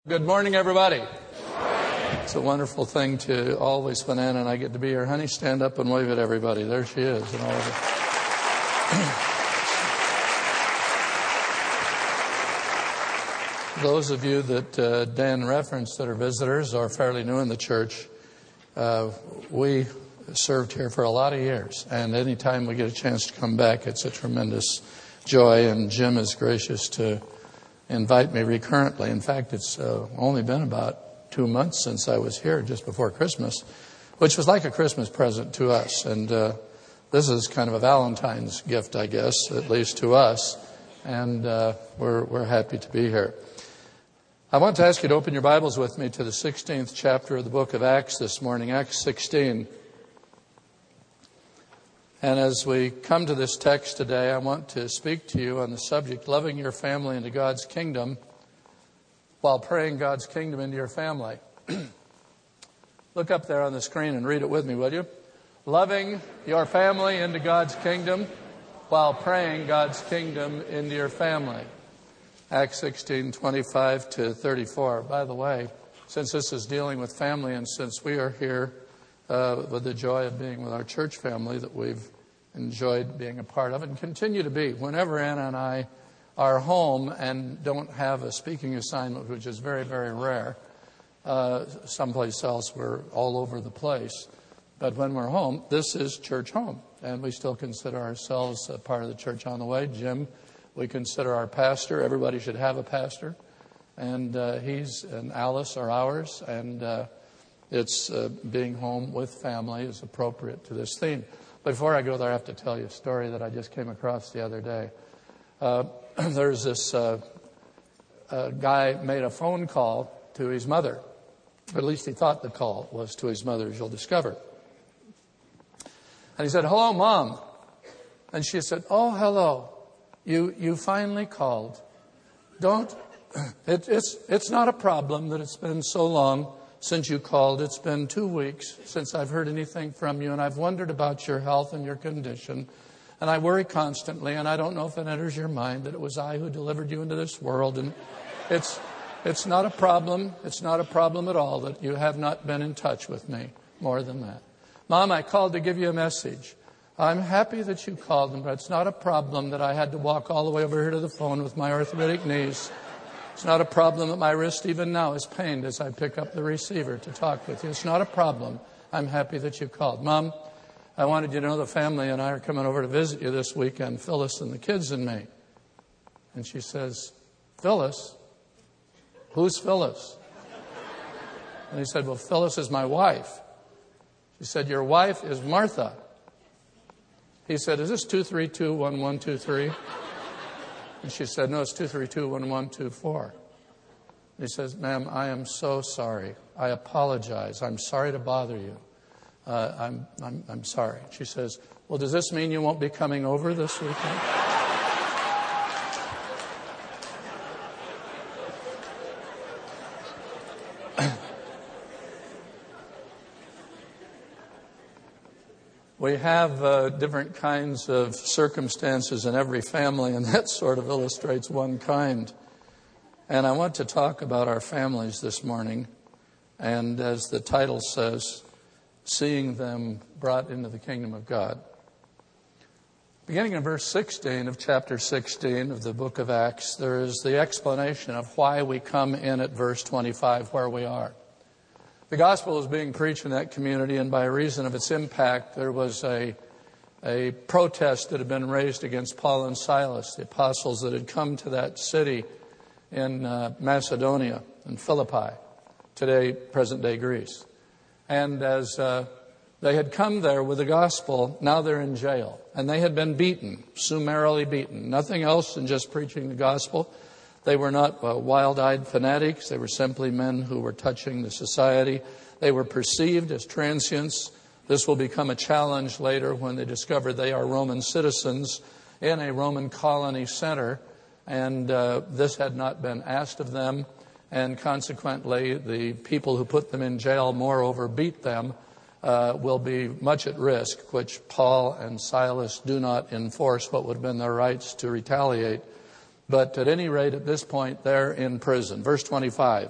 Good morning, everybody. It's a wonderful thing to always, when Ann and I get to be here. Honey, stand up and wave at everybody. There she is. And all of it. Those of you that Dan referenced that are visitors or fairly new in the church, we served here for a lot of years. And anytime we get a chance to come back, it's a tremendous joy. And Jim is gracious to invite me recurrently. In fact, it's only been about 2 months since I was here just before Christmas, which was like a Christmas present to us. And this is kind of a Valentine's gift, I guess, at least to us. And we're happy to be here. I want to ask you to open your Bibles with me to the 16th chapter of the book of Acts this morning, Acts 16. And as we come to this text today, I want to speak to you on the subject, loving your family into God's kingdom while praying God's kingdom into your family. Look up there on the screen and read it with me, will you? Loving your family into God's kingdom while praying God's kingdom into your family. Acts 16:25 to 34. By the way, since this is dealing with family and since we are here with the joy of being with our church family that we've enjoyed being a part of and continue to be. Whenever Anna and I are home and don't have a speaking assignment, which is very, very rare, someplace else we're all over the place. But when we're home, this is church home. And we still consider ourselves a part of the church on the way. Jim, we consider our pastor. Everybody should have a pastor. And he's and Alice are ours. And it's being home with family is appropriate to this theme. Before I go there, I have to tell you a story that I just came across the other day. There's this guy made a phone call to his mother. At least he thought the call was to his mother, as you'll discover. And he said, "Hello, Mom." And she said, "Oh, hello. You finally called. It's not a problem that it's been so long since you called. It's been 2 weeks since I've heard anything from you, and I've wondered about your health and your condition. And I worry constantly, and I don't know if it enters your mind that it was I who delivered you into this world. And it's not a problem. It's not a problem at all that you have not been in touch with me more than that. Mom, I called to give you a message. I'm happy that you called, but it's not a problem that I had to walk all the way over here to the phone with my arthritic knees. It's not a problem that my wrist even now is pained as I pick up the receiver to talk with you. It's not a problem. I'm happy that you called. Mom, I wanted you to know the family and I are coming over to visit you this weekend, Phyllis and the kids and me." And she says, "Phyllis? Who's Phyllis?" And he said, "Well, Phyllis is my wife." She said, "Your wife is Martha." He said, "Is this 232-1123? And she said, "No, it's 232-1124. He says, "Ma'am, I am so sorry. I apologize. I'm sorry to bother you. I'm sorry." She says, "Well, does this mean you won't be coming over this weekend?" We have different kinds of circumstances in every family, and that sort of illustrates one kind. And I want to talk about our families this morning, and as the title says, seeing them brought into the kingdom of God. Beginning in verse 16 of chapter 16 of the book of Acts, there is the explanation of why we come in at verse 25 where we are. The gospel was being preached in that community, and by reason of its impact, there was a protest that had been raised against Paul and Silas, the apostles that had come to that city in Macedonia and Philippi, today present-day Greece. And as they had come there with the gospel, now they're in jail. And they had been beaten, summarily beaten. Nothing else than just preaching the gospel. They were not wild-eyed fanatics. They were simply men who were touching the society. They were perceived as transients. This will become a challenge later when they discover they are Roman citizens in a Roman colony center. And this had not been asked of them. And consequently, the people who put them in jail, moreover, beat them, will be much at risk, which Paul and Silas do not enforce what would have been their rights to retaliate. But at any rate, at this point, they're in prison. Verse 25.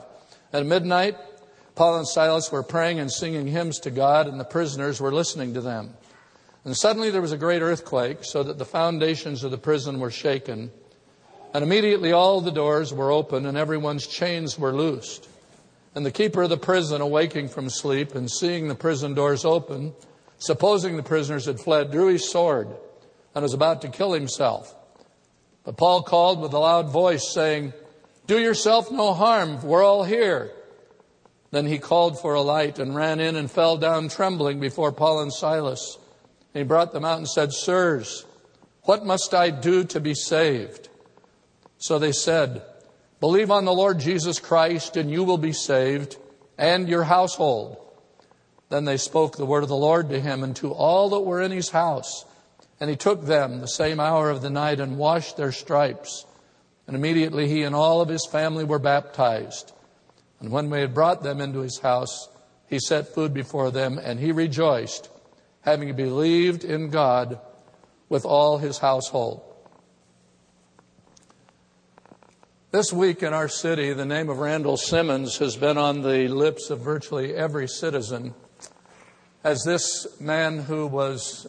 At midnight, Paul and Silas were praying and singing hymns to God, and the prisoners were listening to them. And suddenly there was a great earthquake, so that the foundations of the prison were shaken. And immediately all the doors were opened, and everyone's chains were loosed. And the keeper of the prison, awaking from sleep and seeing the prison doors open, supposing the prisoners had fled, drew his sword and was about to kill himself. But Paul called with a loud voice, saying, "Do yourself no harm, we're all here." Then he called for a light and ran in and fell down trembling before Paul and Silas. And he brought them out and said, "Sirs, what must I do to be saved?" So they said, "Believe on the Lord Jesus Christ, and you will be saved, and your household." Then they spoke the word of the Lord to him and to all that were in his house. And he took them the same hour of the night and washed their stripes. And immediately he and all of his family were baptized. And when we had brought them into his house, he set food before them, and he rejoiced, having believed in God with all his household. This week in our city, the name of Randall Simmons has been on the lips of virtually every citizen, as this man who was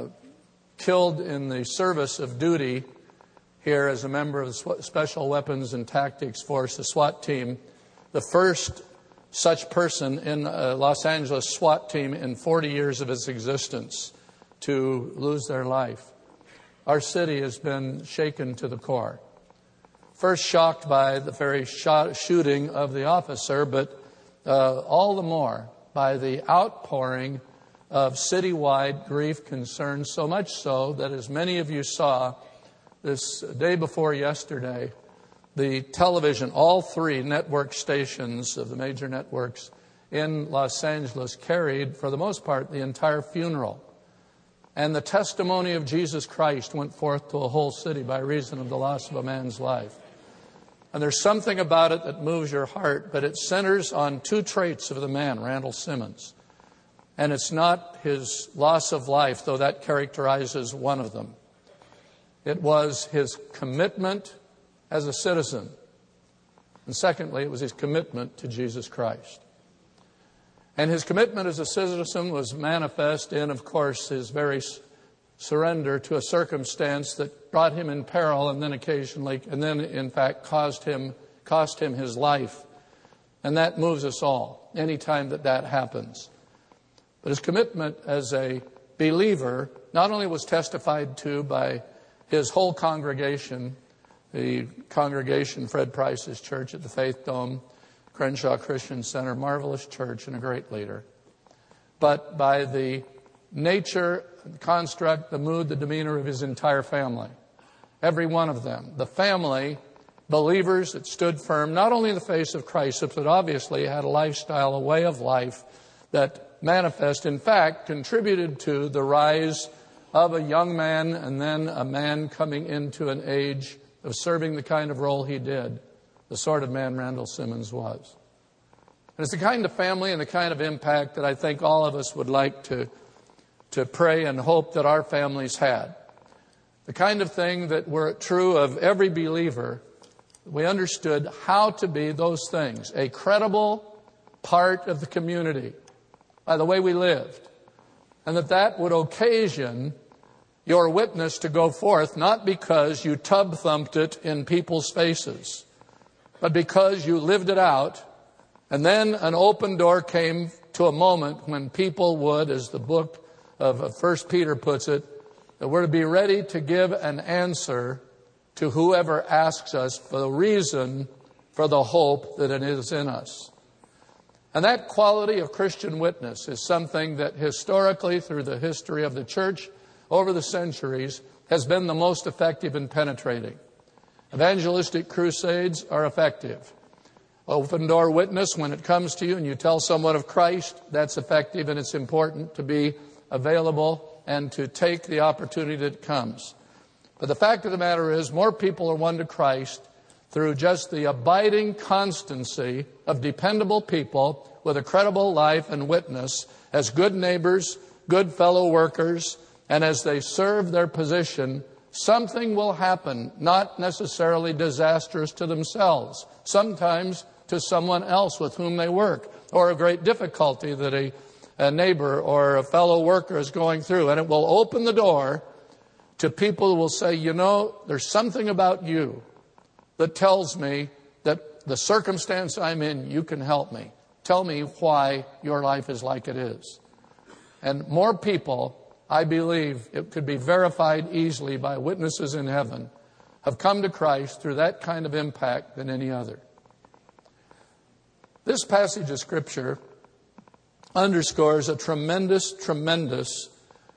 killed in the service of duty here as a member of the Special Weapons and Tactics Force, the SWAT team, the first such person in a Los Angeles SWAT team in 40 years of its existence to lose their life. Our city has been shaken to the core. First shocked by the very shooting of the officer, but all the more by the outpouring of citywide grief concerns, so much so that, as many of you saw this day before yesterday, the television, all three network stations of the major networks in Los Angeles carried, for the most part, the entire funeral. And the testimony of Jesus Christ went forth to a whole city by reason of the loss of a man's life. And there's something about it that moves your heart, but it centers on two traits of the man, Randall Simmons. And it's not his loss of life, though that characterizes one of them. It was his commitment as a citizen. And secondly, it was his commitment to Jesus Christ. And his commitment as a citizen was manifest in, of course, his very surrender to a circumstance that brought him in peril and then in fact cost him his life. And that moves us all anytime that happens. But his commitment as a believer not only was testified to by his whole congregation, the congregation, Fred Price's church at the Faith Dome, Crenshaw Christian Center, marvelous church and a great leader, but by the nature, the construct, the mood, the demeanor of his entire family. Every one of them. The family, believers that stood firm, not only in the face of crisis, but obviously had a lifestyle, a way of life that manifest, in fact, contributed to the rise of a young man and then a man coming into an age of serving the kind of role he did, the sort of man Randall Simmons was. And it's the kind of family and the kind of impact that I think all of us would like to pray and hope that our families had. The kind of thing that were true of every believer, we understood how to be those things, a credible part of the community by the way we lived, and that would occasion your witness to go forth, not because you tub-thumped it in people's faces, but because you lived it out. And then an open door came to a moment when people would, as the book of 1 Peter puts it, that we're to be ready to give an answer to whoever asks us for the reason for the hope that it is in us. And that quality of Christian witness is something that historically, through the history of the church over the centuries, has been the most effective and penetrating. Evangelistic crusades are effective. Open door witness, when it comes to you and you tell someone of Christ, that's effective, and it's important to be available and to take the opportunity that comes. But the fact of the matter is, more people are won to Christ through just the abiding constancy of dependable people with a credible life and witness as good neighbors, good fellow workers, and as they serve their position, something will happen, not necessarily disastrous to themselves. Sometimes to someone else with whom they work, or a great difficulty that a neighbor or a fellow worker is going through. And it will open the door to people who will say, you know, there's something about you that tells me that the circumstance I'm in, you can help me. Tell me why your life is like it is. And more people, I believe it could be verified easily by witnesses in heaven, have come to Christ through that kind of impact than any other. This passage of Scripture underscores a tremendous, tremendous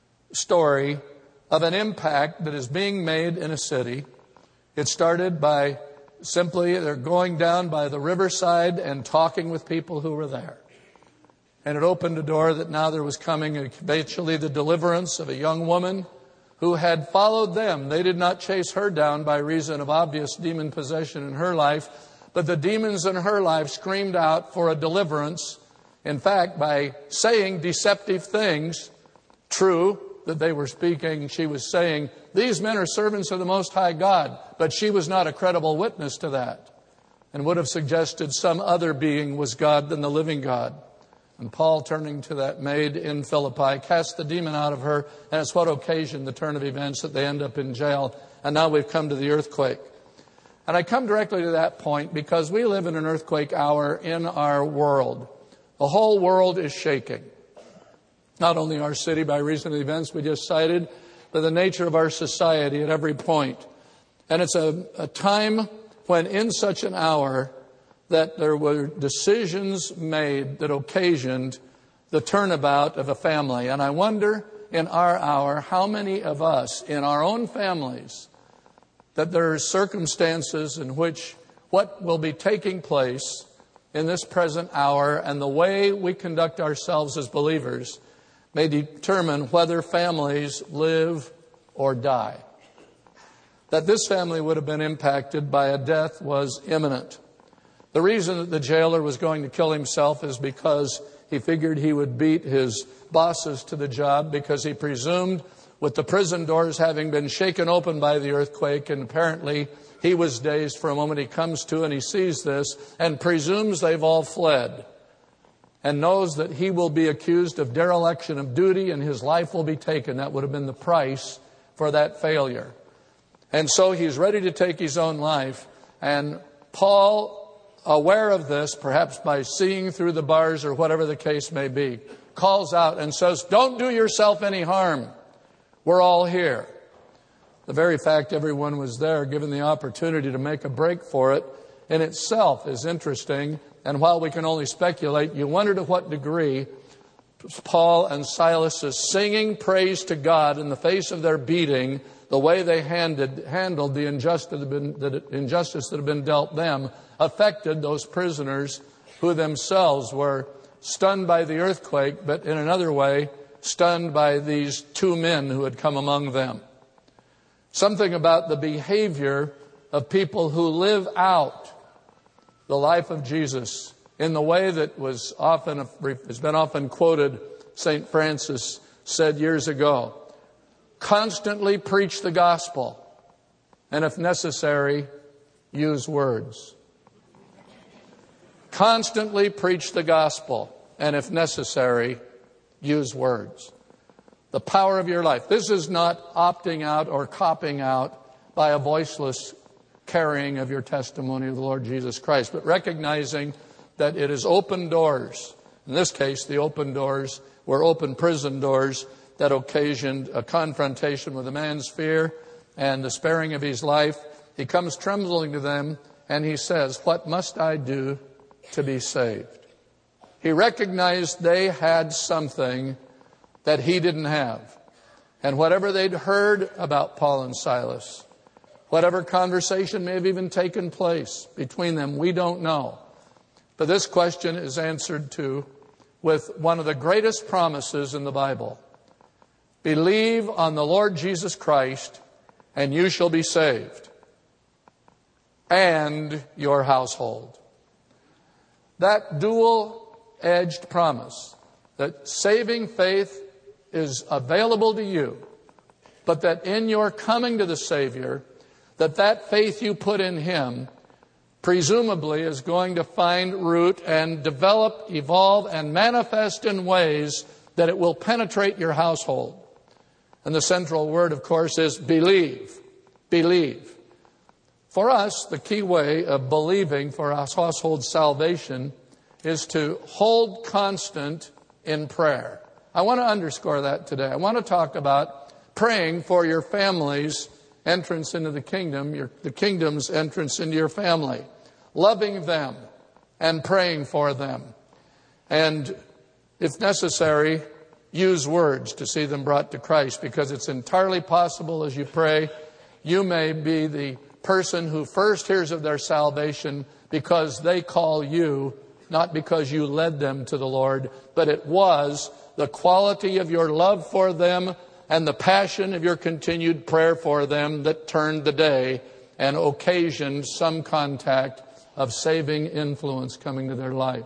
story of an impact that is being made in a city. It started by simply they're going down by the riverside and talking with people who were there. And it opened a door that now there was coming eventually the deliverance of a young woman who had followed them. They did not chase her down by reason of obvious demon possession in her life, but the demons in her life screamed out for a deliverance. In fact, by saying deceptive things, true, that they were speaking, she was saying, these men are servants of the Most High God. But she was not a credible witness to that and would have suggested some other being was God than the living God. And Paul, turning to that maid in Philippi, cast the demon out of her, and it's what occasioned the turn of events that they end up in jail. And now we've come to the earthquake. And I come directly to that point because we live in an earthquake hour in our world. The whole world is shaking. Not only our city by reason of the events we just cited, but the nature of our society at every point. And it's a time when in such an hour that there were decisions made that occasioned the turnabout of a family. And I wonder in our hour how many of us in our own families that there are circumstances in which what will be taking place in this present hour and the way we conduct ourselves as believers may determine whether families live or die. That this family would have been impacted by a death was imminent. The reason that the jailer was going to kill himself is because he figured he would beat his bosses to the job, because he presumed with the prison doors having been shaken open by the earthquake, and apparently he was dazed for a moment. He comes to and he sees this and presumes they've all fled, and knows that he will be accused of dereliction of duty and his life will be taken. That would have been the price for that failure. And so he's ready to take his own life. And Paul, aware of this, perhaps by seeing through the bars or whatever the case may be, calls out and says, don't do yourself any harm. We're all here. The very fact everyone was there, given the opportunity to make a break for it, in itself is interesting. And while we can only speculate, you wonder to what degree Paul and Silas' singing praise to God in the face of their beating, the way they handled the injustice that had been dealt them, affected those prisoners who themselves were stunned by the earthquake, but in another way, stunned by these two men who had come among them. Something about the behavior of people who live out the life of Jesus in the way that has been often quoted. St. Francis said years ago, constantly preach the gospel, and if necessary, use words. Constantly preach the gospel, and if necessary, use words. The power of your life. This is not opting out or copping out by a voiceless carrying of your testimony of the Lord Jesus Christ, but recognizing that it is open doors. In this case, the open doors were open prison doors that occasioned a confrontation with a man's fear and the sparing of his life. He comes trembling to them and he says, what must I do to be saved? He recognized they had something that he didn't have. And whatever they'd heard about Paul and Silas, whatever conversation may have even taken place between them, we don't know. But this question is answered to with one of the greatest promises in the Bible. Believe on the Lord Jesus Christ, and you shall be saved, and your household. That dual-edged promise, that saving faith is available to you, but that in your coming to the Savior, that faith you put in Him presumably is going to find root and develop, evolve, and manifest in ways that it will penetrate your household. And the central word, of course, is believe. Believe. For us, the key way of believing for our household salvation is to hold constant in prayer. I want to underscore that today. I want to talk about praying for your family's entrance into the kingdom, the kingdom's entrance into your family, loving them and praying for them. And if necessary, use words to see them brought to Christ, because it's entirely possible as you pray, you may be the person who first hears of their salvation because they call you, not because you led them to the Lord, but it was the quality of your love for them and the passion of your continued prayer for them that turned the day and occasioned some contact of saving influence coming to their life.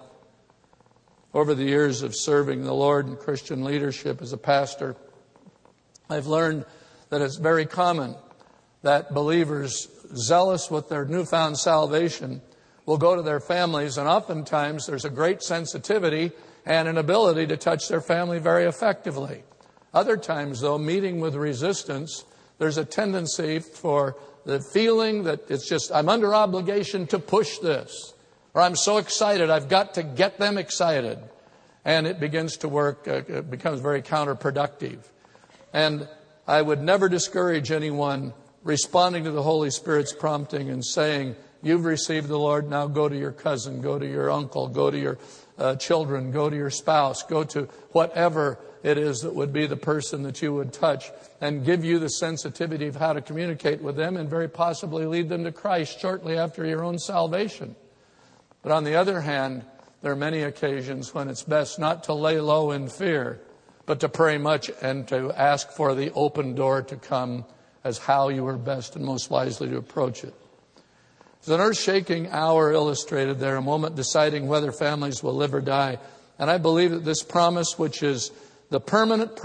Over the years of serving the Lord in Christian leadership as a pastor, I've learned that it's very common that believers zealous with their newfound salvation will go to their families, and oftentimes there's a great sensitivity and an ability to touch their family very effectively. Other times, though, meeting with resistance, there's a tendency for the feeling that it's just, I'm under obligation to push this, or I'm so excited, I've got to get them excited. And it begins to work, it becomes very counterproductive. And I would never discourage anyone responding to the Holy Spirit's prompting and saying, you've received the Lord, now go to your cousin, go to your uncle, go to your children, go to your spouse, go to whatever it is that would be the person that you would touch, and give you the sensitivity of how to communicate with them and very possibly lead them to Christ shortly after your own salvation. But on the other hand, there are many occasions when it's best not to lay low in fear, but to pray much and to ask for the open door to come as how you are best and most wisely to approach it. There's an earth-shaking hour illustrated there, a moment deciding whether families will live or die. And I believe that this promise, which is the permanent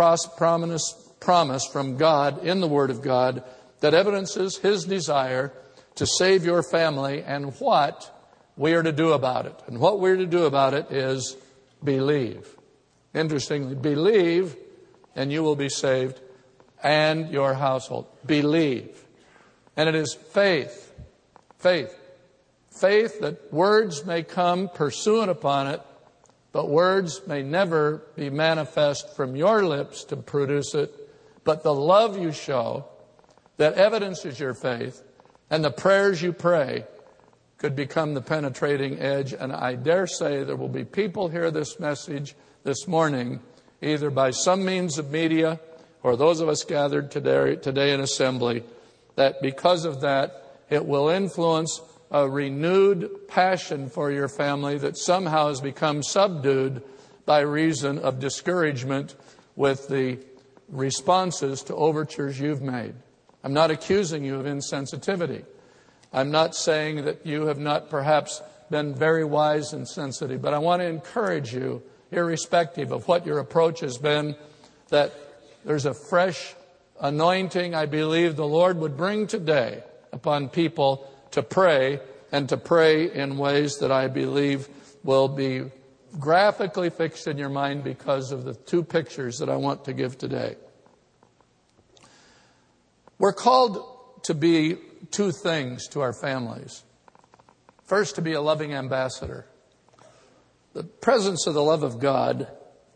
promise from God in the Word of God, that evidences His desire to save your family and what we are to do about it. And what we're to do about it is believe. Interestingly, believe and you will be saved, and your household. Believe. And it is faith. Faith. Faith that words may come pursuant upon it, but words may never be manifest from your lips to produce it. But the love you show that evidences your faith and the prayers you pray could become the penetrating edge. And I dare say there will be people hear this message this morning, either by some means of media or those of us gathered today in assembly, that because of that, it will influence a renewed passion for your family that somehow has become subdued by reason of discouragement with the responses to overtures you've made. I'm not accusing you of insensitivity. I'm not saying that you have not perhaps been very wise and sensitive, but I want to encourage you, irrespective of what your approach has been, that there's a fresh anointing I believe the Lord would bring today upon people to pray, and to pray in ways that I believe will be graphically fixed in your mind because of the two pictures that I want to give today. We're called to be two things to our families. First, to be a loving ambassador. The presence of the love of God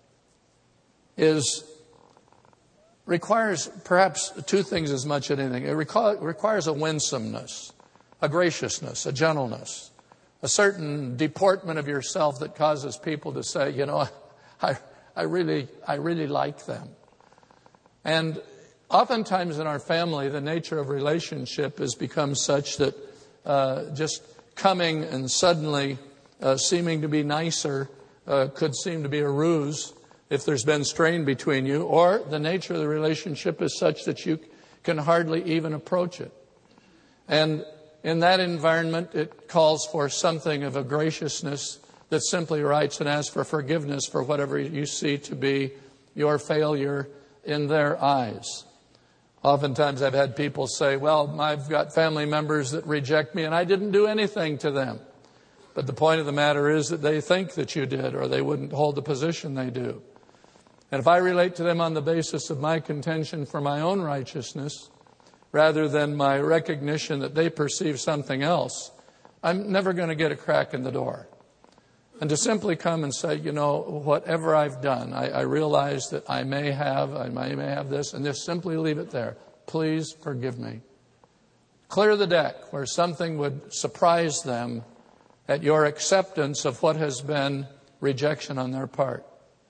requires perhaps two things as much as anything. It requires a winsomeness, a graciousness, a gentleness, a certain deportment of yourself that causes people to say, you know, I really like them. And oftentimes in our family, the nature of relationship has become such that just coming and suddenly seeming to be nicer could seem to be a ruse if there's been strain between you, or the nature of the relationship is such that you can hardly even approach it. And in that environment, it calls for something of a graciousness that simply writes and asks for forgiveness for whatever you see to be your failure in their eyes. Oftentimes I've had people say, well, I've got family members that reject me and I didn't do anything to them. But the point of the matter is that they think that you did, or they wouldn't hold the position they do. And if I relate to them on the basis of my contention for my own righteousness, rather than my recognition that they perceive something else, I'm never going to get a crack in the door. And to simply come and say, whatever I've done, I realize that I may have this, and just simply leave it there. Please forgive me. Clear the deck where something would surprise them at your acceptance of what has been rejection on their part.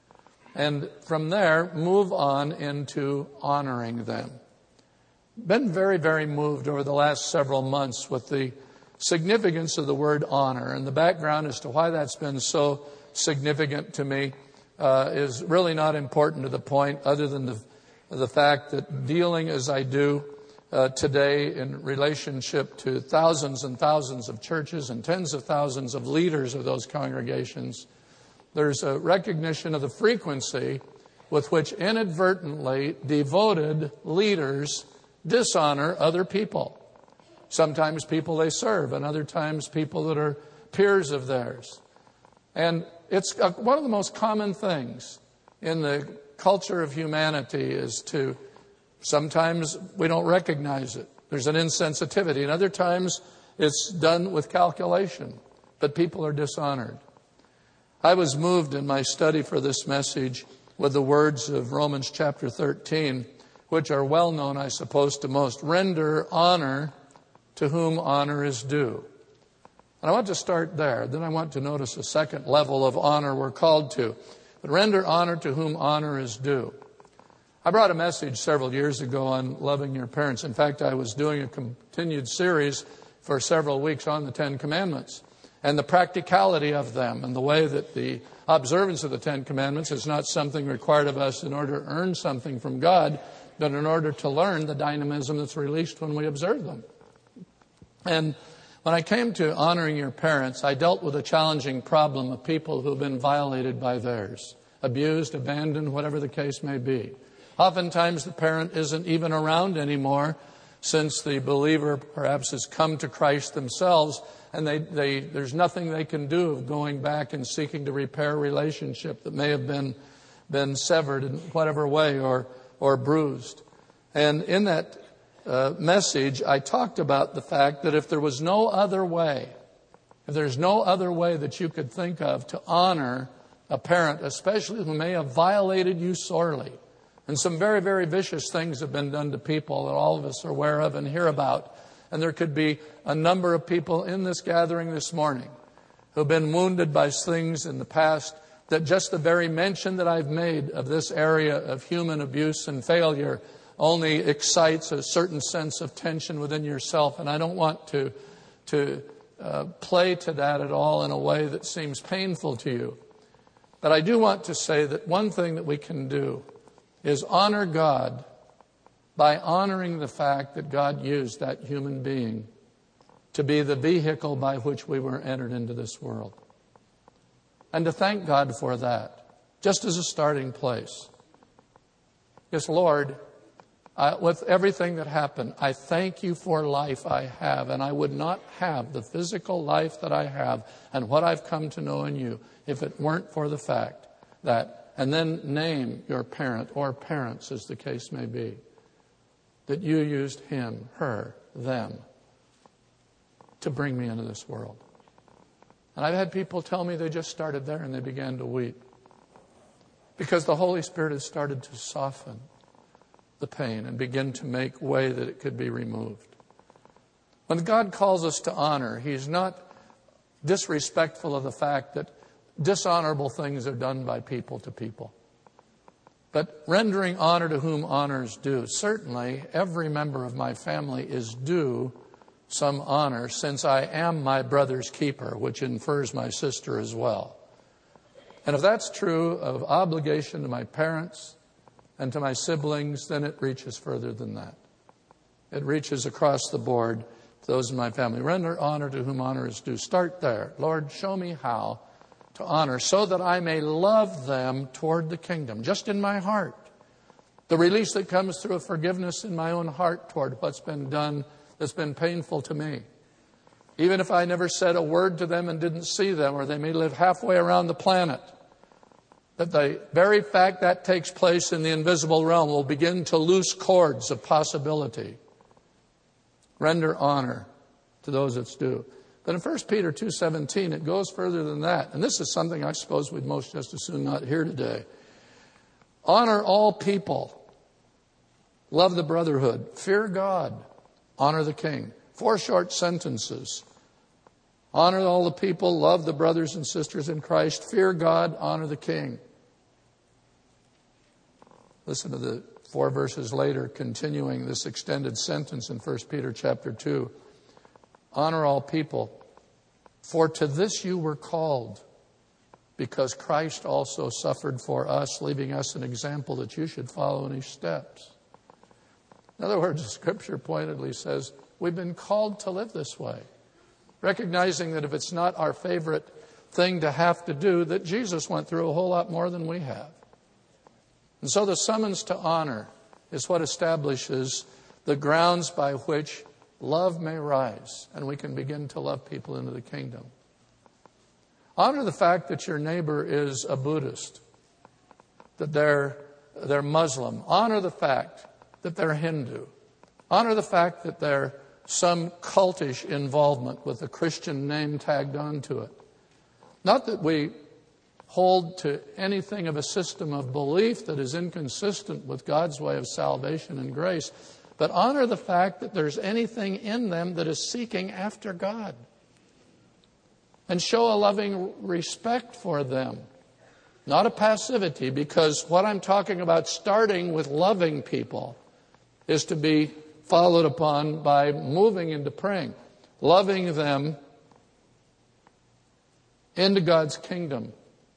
And from there, move on into honoring them. Been very, very moved over the last several months with the significance of the word honor. And the background as to why that's been so significant to me is really not important to the point, other than the fact that dealing as I do today in relationship to thousands and thousands of churches and tens of thousands of leaders of those congregations, there's a recognition of the frequency with which inadvertently devoted leaders dishonor other people. Sometimes people they serve, and other times people that are peers of theirs. And it's one of the most common things in the culture of humanity is to, sometimes we don't recognize it. There's an insensitivity. And other times it's done with calculation. But people are dishonored. I was moved in my study for this message with the words of Romans chapter 13, which are well known, I suppose, to most. Render honor to whom honor is due. And I want to start there. Then I want to notice a second level of honor we're called to. But render honor to whom honor is due. I brought a message several years ago on loving your parents. In fact, I was doing a continued series for several weeks on the Ten Commandments and the practicality of them, and the way that the observance of the Ten Commandments is not something required of us in order to earn something from God, but in order to learn the dynamism that's released when we observe them. And when I came to honoring your parents, I dealt with a challenging problem of people who've been violated by theirs, abused, abandoned, whatever the case may be. Oftentimes the parent isn't even around anymore, since the believer perhaps has come to Christ themselves, and there's nothing they can do of going back and seeking to repair a relationship that may have been severed in whatever way or bruised. And in that message, I talked about the fact that if there was no other way, if there's no other way that you could think of to honor a parent, especially who may have violated you sorely, and some very, very vicious things have been done to people that all of us are aware of and hear about. And there could be a number of people in this gathering this morning who have been wounded by things in the past, that just the very mention that I've made of this area of human abuse and failure only excites a certain sense of tension within yourself. And I don't want to play to that at all in a way that seems painful to you. But I do want to say that one thing that we can do is honor God by honoring the fact that God used that human being to be the vehicle by which we were entered into this world. And to thank God for that, just as a starting place. Yes, Lord, with everything that happened, I thank you for life I have, and I would not have the physical life that I have and what I've come to know in you if it weren't for the fact that, and then name your parent or parents as the case may be, that you used him, her, them to bring me into this world. And I've had people tell me they just started there and they began to weep because the Holy Spirit has started to soften the pain and begin to make way that it could be removed. When God calls us to honor, He's not disrespectful of the fact that dishonorable things are done by people to people. But rendering honor to whom honor is due. Certainly, every member of my family is due some honor, since I am my brother's keeper, which infers my sister as well. And if that's true of obligation to my parents and to my siblings, then it reaches further than that. It reaches across the board to those in my family. Render honor to whom honor is due. Start there. Lord, show me how to honor so that I may love them toward the kingdom, just in my heart. The release that comes through a forgiveness in my own heart toward what's been done that's been painful to me. Even if I never said a word to them and didn't see them, or they may live halfway around the planet, that the very fact that takes place in the invisible realm will begin to loose cords of possibility. Render honor to those it's due. But in 1 Peter 2:17, it goes further than that. And this is something I suppose we'd most just as soon not hear today. Honor all people. Love the brotherhood. Fear God. Honor the king. 4 short sentences. Honor all the people. Love the brothers and sisters in Christ. Fear God. Honor the king. Listen to the 4 verses later, continuing this extended sentence in 1 Peter chapter 2. Honor all people, for to this you were called, because Christ also suffered for us, leaving us an example that you should follow in his steps. In other words, the Scripture pointedly says we've been called to live this way, recognizing that if it's not our favorite thing to have to do, that Jesus went through a whole lot more than we have. And so the summons to honor is what establishes the grounds by which love may rise, and we can begin to love people into the kingdom. Honor the fact that your neighbor is a Buddhist, that they're Muslim. Honor the fact that they're Hindu. Honor the fact that they're some cultish involvement with a Christian name tagged onto it. Not that we hold to anything of a system of belief that is inconsistent with God's way of salvation and grace, but honor the fact that there's anything in them that is seeking after God. And show a loving respect for them. Not a passivity, because what I'm talking about, starting with loving people, is to be followed upon by moving into praying. Loving them into God's kingdom.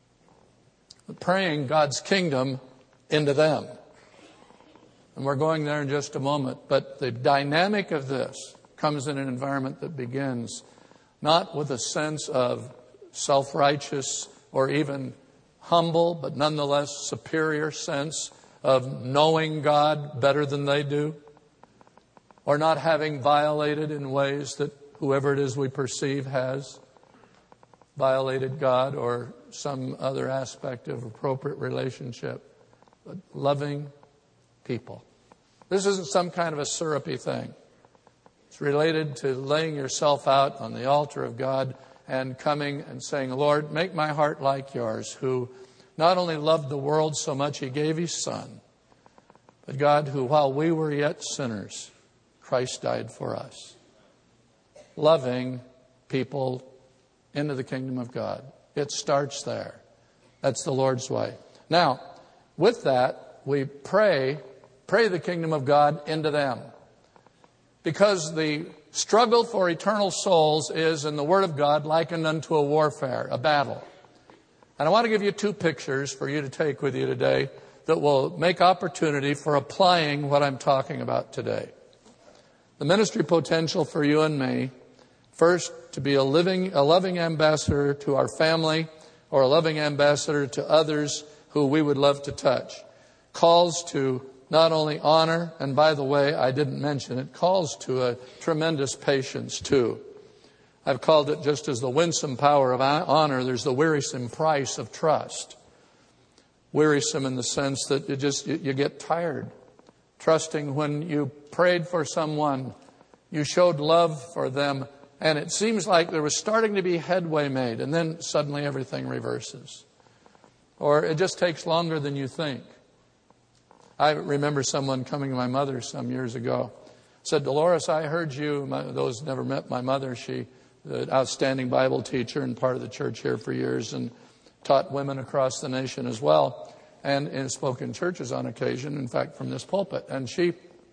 Praying God's kingdom into them. And we're going there in just a moment. But the dynamic of this comes in an environment that begins not with a sense of self-righteous or even humble, but nonetheless superior sense of knowing God better than they do, or not having violated in ways that whoever it is we perceive has violated God or some other aspect of appropriate relationship, but loving people. This isn't some kind of a syrupy thing. It's related to laying yourself out on the altar of God and coming and saying, Lord, make my heart like yours, who not only loved the world so much he gave his Son, but God, who while we were yet sinners, Christ died for us. Loving people into the kingdom of God. It starts there. That's the Lord's way. Now, with that, we pray the kingdom of God into them. Because the struggle for eternal souls is, in the Word of God, likened unto a warfare, a battle. And I want to give you 2 pictures for you to take with you today that will make opportunity for applying what I'm talking about today. The ministry potential for you and me, first, to be a loving ambassador to our family, or a loving ambassador to others who we would love to touch. Calls to not only honor, and by the way, I didn't mention it, calls to a tremendous patience too. I've called it, just as the winsome power of honor, there's the wearisome price of trust. Wearisome in the sense that you get tired. Trusting when you prayed for someone, you showed love for them, and it seems like there was starting to be headway made, and then suddenly everything reverses. Or it just takes longer than you think. I remember someone coming to my mother some years ago. Said, Dolores, I heard you. Those never met my mother. She, an outstanding Bible teacher and part of the church here for years, and taught women across the nation as well, and spoke in churches on occasion, in fact, from this pulpit. And she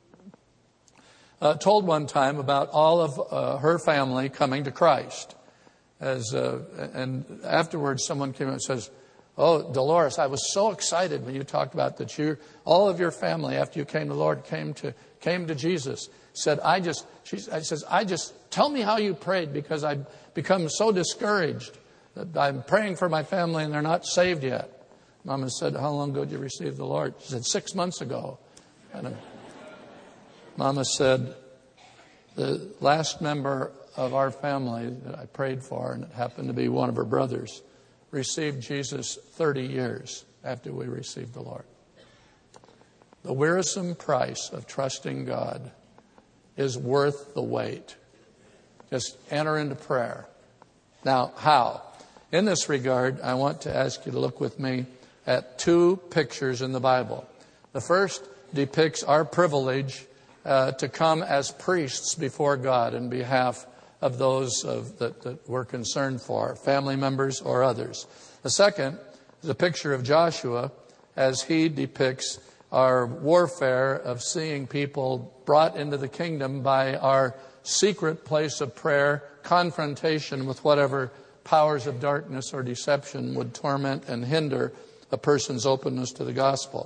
told one time about all of her family coming to Christ. And afterwards, someone came up and says, oh, Dolores, I was so excited when you talked about that all of your family, after you came to the Lord, came to Jesus. Said, I says, tell me how you prayed, because I've become so discouraged that I'm praying for my family and they're not saved yet. Mama said, how long ago did you receive the Lord? She said, 6 months ago. And Mama said, the last member of our family that I prayed for, and it happened to be one of her brothers, received Jesus 30 years after we received the Lord. The wearisome price of trusting God is worth the wait. Just enter into prayer. Now, how? In this regard, I want to ask you to look with me at two pictures in the Bible. The first depicts our privilege to come as priests before God in behalf of those that we're concerned for, family members or others. The second is a picture of Joshua as he depicts our warfare of seeing people brought into the kingdom by our secret place of prayer, confrontation with whatever powers of darkness or deception would torment and hinder a person's openness to the gospel.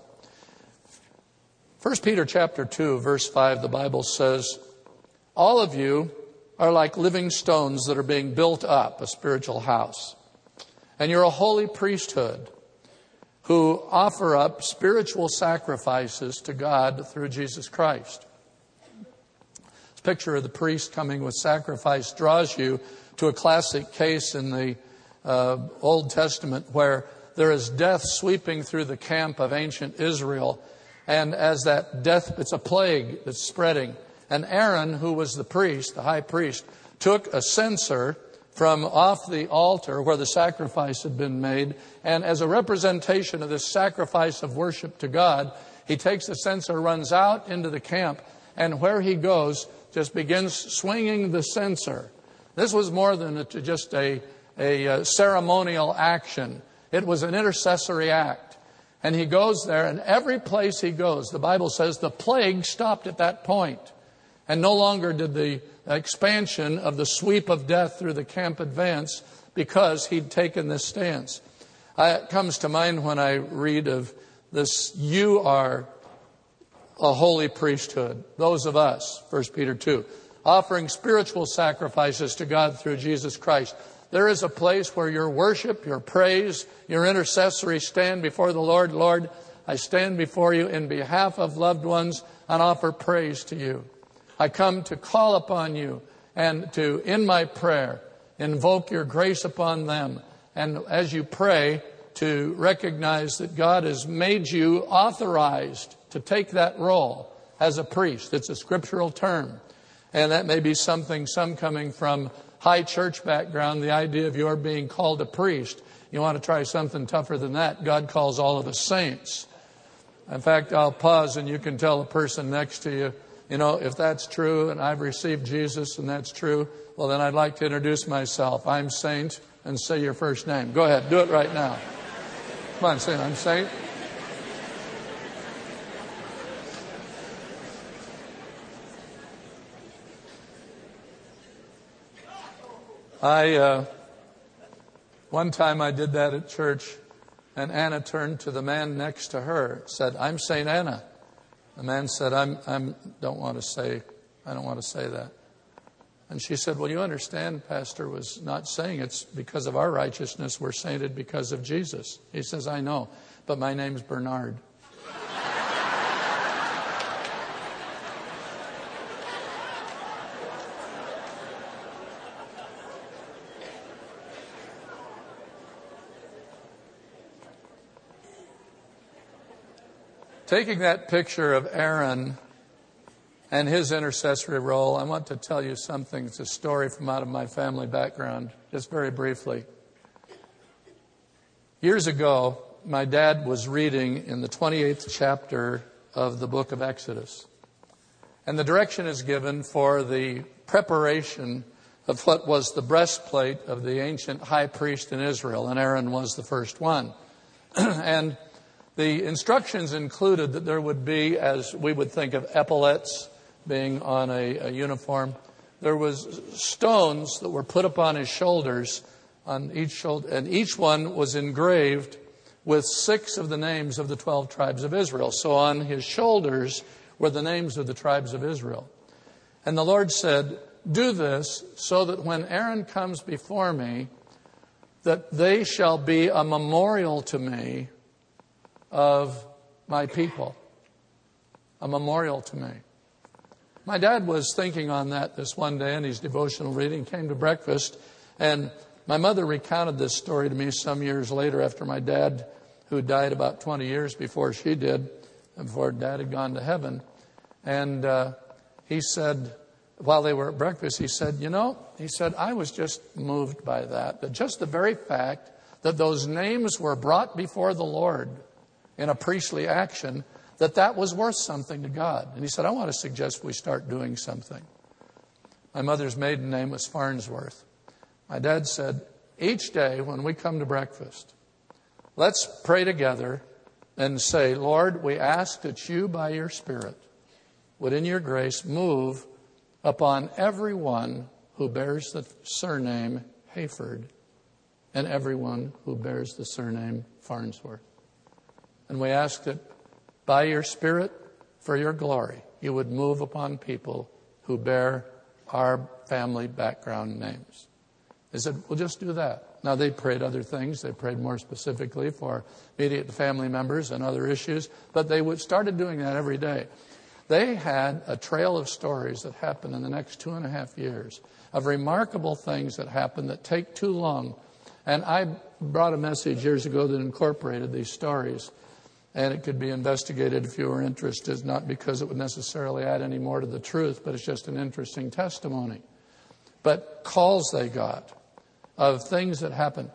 1 Peter chapter 2, verse 5, the Bible says, all of you are like living stones that are being built up, a spiritual house. And you're a holy priesthood who offer up spiritual sacrifices to God through Jesus Christ. This picture of the priest coming with sacrifice draws you to a classic case in the Old Testament where there is death sweeping through the camp of ancient Israel. And as that death, it's a plague that's spreading. And Aaron, who was the priest, the high priest, took a censer from off the altar where the sacrifice had been made. And as a representation of this sacrifice of worship to God, he takes the censer, runs out into the camp, and where he goes, just begins swinging the censer. This was more than just a ceremonial action. It was an intercessory act. And he goes there, and every place he goes, the Bible says the plague stopped at that point. And no longer did the expansion of the sweep of death through the camp advance because he'd taken this stance. It comes to mind when I read of this, you are a holy priesthood, those of us, 1 Peter 2, offering spiritual sacrifices to God through Jesus Christ. There is a place where your worship, your praise, your intercessory stand before the Lord. Lord, I stand before you in behalf of loved ones and offer praise to you. I come to call upon you and to, in my prayer, invoke your grace upon them. And as you pray, to recognize that God has made you authorized to take that role as a priest. It's a scriptural term. And that may be something, some coming from high church background, the idea of your being called a priest. You want to try something tougher than that. God calls all of us saints. In fact, I'll pause and you can tell the person next to you, you know, if that's true and I've received Jesus and that's true, well, then I'd like to introduce myself. I'm Saint, and say your first name. Go ahead, do it right now. Come on, say it. I'm Saint. One time I did that at church, and Anna turned to the man next to her, said, I'm Saint Anna. The man said, I don't want to say that. And she said, well, you understand, Pastor was not saying it's because of our righteousness we're sainted because of Jesus. He says, I know, but my name's Bernard. Taking that picture of Aaron and his intercessory role, I want to tell you something. It's a story from out of my family background, just very briefly. Years ago, my dad was reading in the 28th chapter of the book of Exodus. And the direction is given for the preparation of what was the breastplate of the ancient high priest in Israel, and Aaron was the first one. And the instructions included that there would be, as we would think of epaulets being on a uniform, there was stones that were put upon his shoulders, on each shoulder, and each one was engraved with 6 of the names of the 12 tribes of Israel. So on his shoulders were the names of the tribes of Israel. And the Lord said, do this so that when Aaron comes before me, that they shall be a memorial to me of my people. a memorial to me. My dad was thinking on that this one day in his devotional reading, came to breakfast, and my mother recounted this story to me some years later after my dad, who died about 20 years before she did, before Dad had gone to heaven. And he said, while they were at breakfast, he said, I was just moved by that just the very fact that those names were brought before the Lord in a priestly action, that was worth something to God. And he said, I want to suggest we start doing something. My mother's maiden name was Farnsworth. My dad said, each day when we come to breakfast, let's pray together and say, Lord, we ask that you, by your Spirit, would in your grace move upon everyone who bears the surname Hayford and everyone who bears the surname Farnsworth. And we ask that by your Spirit, for your glory, you would move upon people who bear our family background names. They said, we'll just do that. Now, they prayed other things. They prayed more specifically for immediate family members and other issues, but they started doing that every day. They had a trail of stories that happened in the next 2.5 years of remarkable things that happened that take too long. And I brought a message years ago that incorporated these stories. And it could be investigated if you were interested, not because it would necessarily add any more to the truth, but it's just an interesting testimony. But calls they got of things that happened,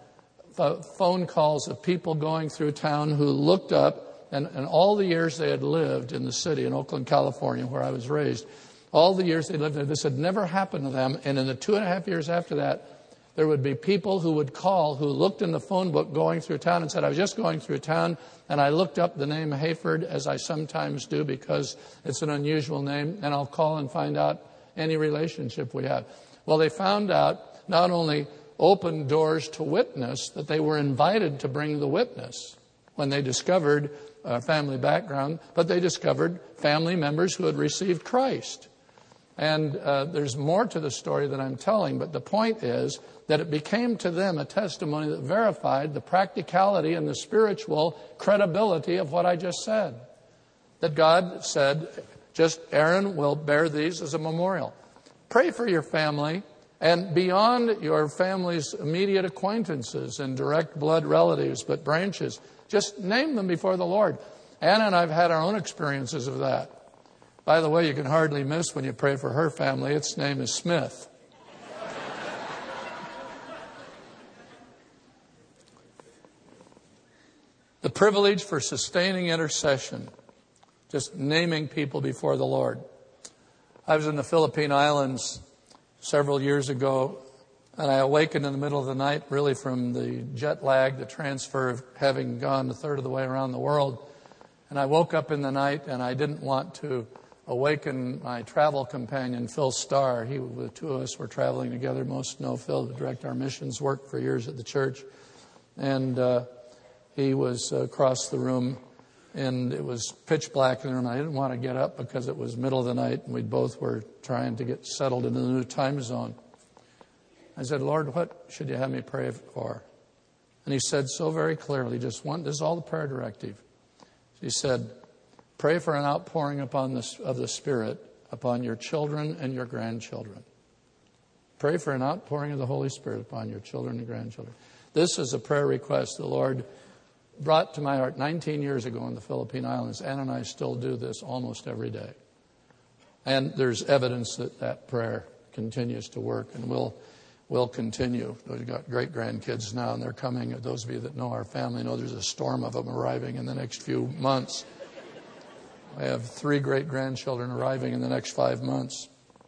phone calls of people going through town who looked up, and all the years they had lived in the city in Oakland, California, where I was raised, all the years they lived there, this had never happened to them. And in the 2.5 years after that, there would be people who would call who looked in the phone book going through town and said, I was just going through town and I looked up the name Hayford, as I sometimes do because it's an unusual name, and I'll call and find out any relationship we have. Well, they found out not only opened doors to witness, that they were invited to bring the witness when they discovered family background, but they discovered family members who had received Christ. And there's more to the story than I'm telling, but the point is that it became to them a testimony that verified the practicality and the spiritual credibility of what I just said. That God said, just Aaron will bear these as a memorial. Pray for your family, and beyond your family's immediate acquaintances and direct blood relatives, but branches, just name them before the Lord. Anna and I have had our own experiences of that. By the way, you can hardly miss when you pray for her family. Its name is Smith. The privilege for sustaining intercession, just naming people before the Lord. I was in the Philippine Islands several years ago, and I awakened in the middle of the night, really from the jet lag, the transfer of having gone a third of the way around the world. And I woke up in the night, and I didn't want to awaken my travel companion, Phil Starr. The two of us were traveling together. Most know Phil to direct our missions work for years at the church. And he was across the room, and it was pitch black in the room. I didn't want to get up because it was middle of the night, and we both were trying to get settled into the new time zone. I said, Lord, what should you have me pray for? And he said so very clearly, this is all the prayer directive. He said, pray for an outpouring of the Spirit upon your children and your grandchildren. Pray for an outpouring of the Holy Spirit upon your children and grandchildren. This is a prayer request the Lord brought to my heart 19 years ago in the Philippine Islands. Anna and I still do this almost every day. And there's evidence that that prayer continues to work and will continue. We've got great grandkids now, and they're coming. Those of you that know our family know there's a storm of them arriving in the next few months. I have 3 great grandchildren arriving in the next 5 months.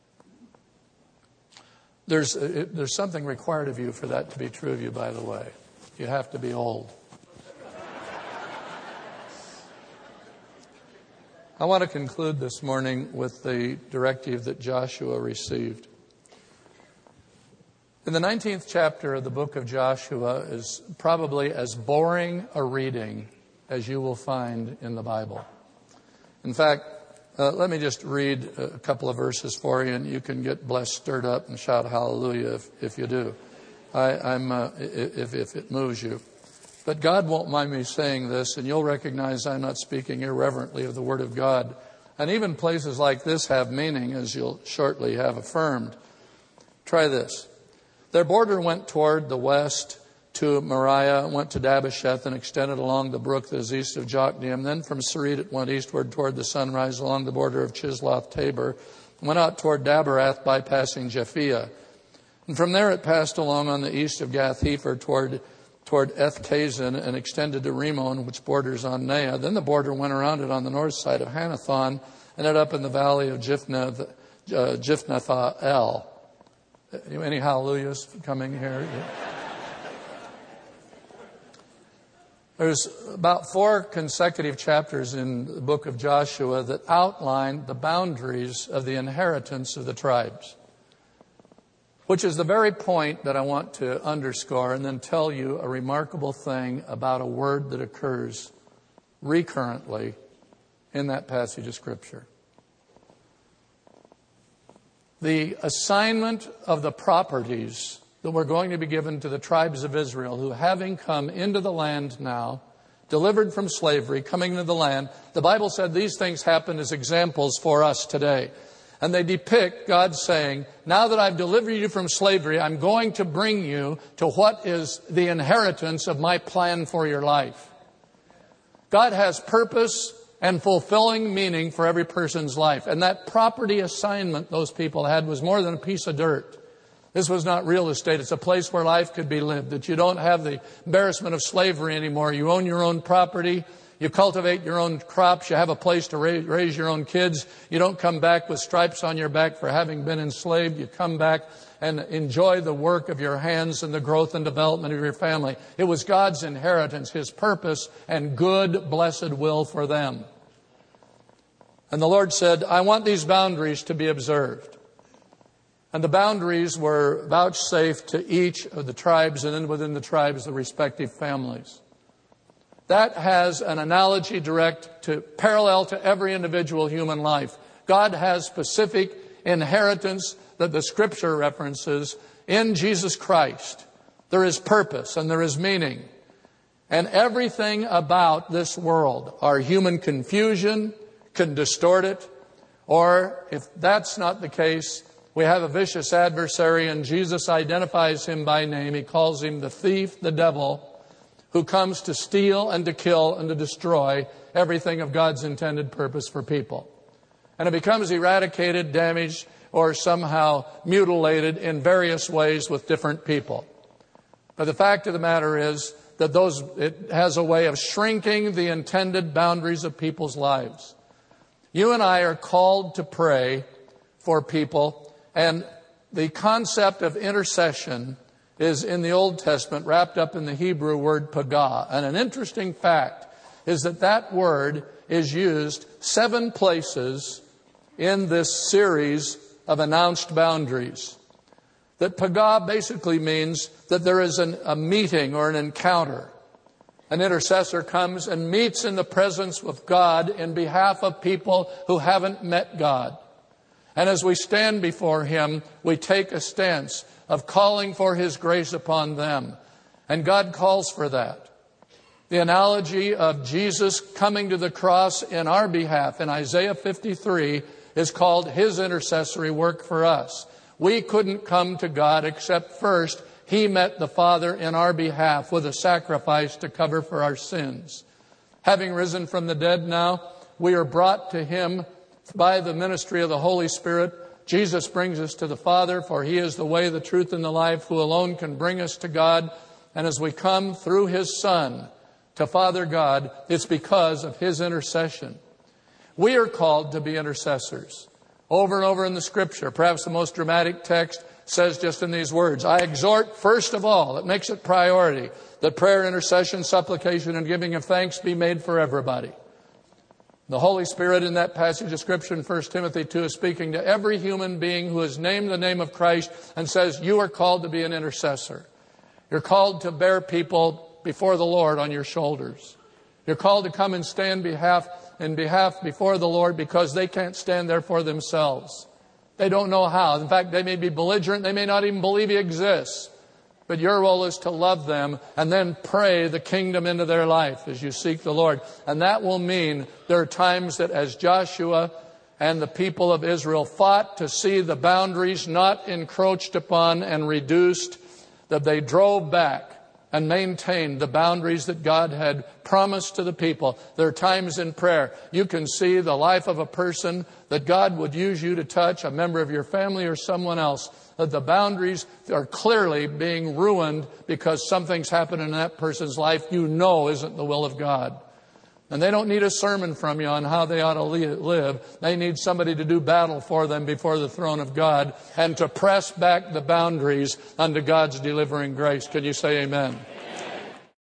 There's something required of you for that to be true of you, by the way. You have to be old. I want to conclude this morning with the directive that Joshua received. In the 19th chapter of the book of Joshua is probably as boring a reading as you will find in the Bible. In fact, let me just read a couple of verses for you, and you can get blessed, stirred up, and shout hallelujah if you do. If it moves you. But God won't mind me saying this, and you'll recognize I'm not speaking irreverently of the Word of God. And even places like this have meaning, as you'll shortly have affirmed. Try this. Their border went toward the west to Moriah, went to Dabbesheth, and extended along the brook that is east of Jokneam. Then from Sarid it went eastward toward the sunrise along the border of Chisloth-Tabor, and went out toward Daberath, bypassing Japhia. And from there it passed along on the east of Gath-Hepher toward Eth-Kazin, and extended to Rimmon, which borders on Neah. Then the border went around it on the north side of Hanathon, and ended up in the valley of Jiphnetha-El. Any hallelujahs coming here? There's about 4 consecutive chapters in the book of Joshua that outline the boundaries of the inheritance of the tribes, which is the very point that I want to underscore and then tell you a remarkable thing about a word that occurs recurrently in that passage of Scripture. The assignment of the properties that were going to be given to the tribes of Israel, who, having come into the land now, delivered from slavery, coming into the land, the Bible said these things happen as examples for us today. And they depict God saying, now that I've delivered you from slavery, I'm going to bring you to what is the inheritance of my plan for your life. God has purpose and fulfilling meaning for every person's life. And that property assignment those people had was more than a piece of dirt. This was not real estate. It's a place where life could be lived, that you don't have the embarrassment of slavery anymore. You own your own property. You cultivate your own crops. You have a place to raise your own kids. You don't come back with stripes on your back for having been enslaved. You come back and enjoy the work of your hands and the growth and development of your family. It was God's inheritance, His purpose, and good, blessed will for them. And the Lord said, I want these boundaries to be observed. And the boundaries were vouchsafed to each of the tribes, and then within the tribes, the respective families. That has an analogy parallel to every individual human life. God has specific inheritance that the Scripture references in Jesus Christ. There is purpose and there is meaning. And everything about this world, our human confusion, can distort it. Or if that's not the case, we have a vicious adversary, and Jesus identifies him by name. He calls him the thief, the devil, who comes to steal and to kill and to destroy everything of God's intended purpose for people. And it becomes eradicated, damaged, or somehow mutilated in various ways with different people. But the fact of the matter is that it has a way of shrinking the intended boundaries of people's lives. You and I are called to pray for people, and the concept of intercession is in the Old Testament wrapped up in the Hebrew word pagah. And an interesting fact is that word is used 7 places in this series of announced boundaries. That pagah basically means that there is a meeting or an encounter. An intercessor comes and meets in the presence of God in behalf of people who haven't met God. And as we stand before Him, we take a stance of calling for His grace upon them. And God calls for that. The analogy of Jesus coming to the cross in our behalf in Isaiah 53 is called His intercessory work for us. We couldn't come to God except first He met the Father in our behalf with a sacrifice to cover for our sins. Having risen from the dead now, we are brought to Him by the ministry of the Holy Spirit. Jesus brings us to the Father, for He is the way, the truth, and the life, who alone can bring us to God. And as we come through His Son to Father God, it's because of His intercession. We are called to be intercessors. Over and over in the Scripture, perhaps the most dramatic text says just in these words, I exhort, first of all, it makes it priority, that prayer, intercession, supplication, and giving of thanks be made for everybody. The Holy Spirit in that passage of Scripture in 1 Timothy 2 is speaking to every human being who has named the name of Christ and says, you are called to be an intercessor. You're called to bear people before the Lord on your shoulders. You're called to come and stand in behalf before the Lord because they can't stand there for themselves. They don't know how. In fact, they may be belligerent. They may not even believe He exists. But your role is to love them and then pray the kingdom into their life as you seek the Lord. And that will mean there are times that as Joshua and the people of Israel fought to see the boundaries not encroached upon and reduced, that they drove back and maintained the boundaries that God had promised to the people. There are times in prayer you can see the life of a person that God would use you to touch, a member of your family or someone else, that the boundaries are clearly being ruined because something's happened in that person's life you know isn't the will of God. And they don't need a sermon from you on how they ought to live. They need somebody to do battle for them before the throne of God and to press back the boundaries unto God's delivering grace. Can you say amen?